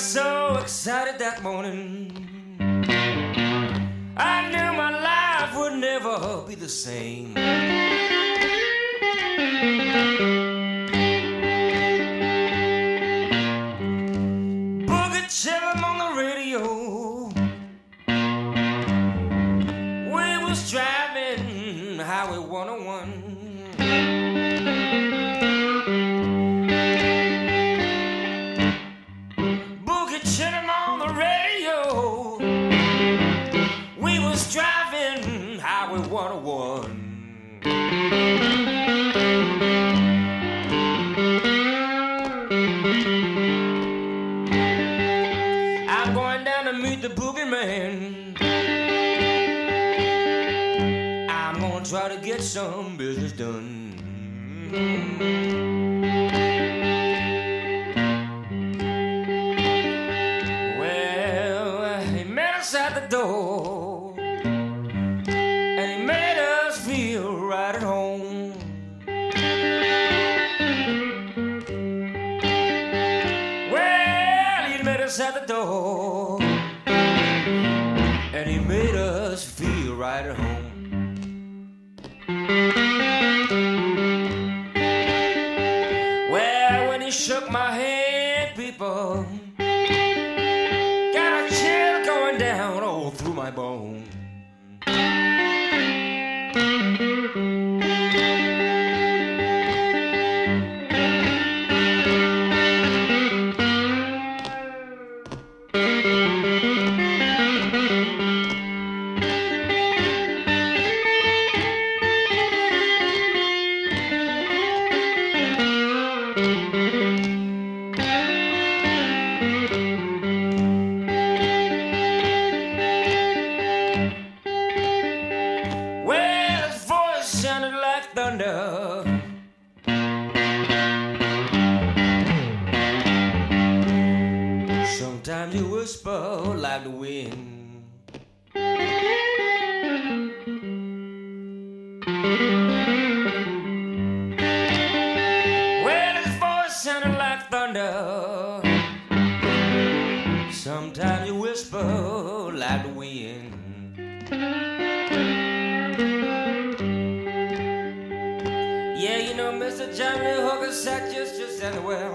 so excited that morning. I knew my life would never be the same. Boogie Chillum on the radio. We was driving Highway 101. Boogie Chillum on the radio. We was driving Highway 101. I'm going down to meet the boogeyman. I'm gonna try to get some business done. Well, he met us at the door, and he made us feel right at home. Well, he met us at the door, and he made us feel right at home. Well, when he shook my hand, people, got a chill going down all through my bone. Well, his voice sounded like thunder. Sometimes you whisper like the wind. Well, his voice sounded like thunder. Sometimes you whisper like the wind. Yeah, you know, Mr. Johnny Hooker sat just anywhere.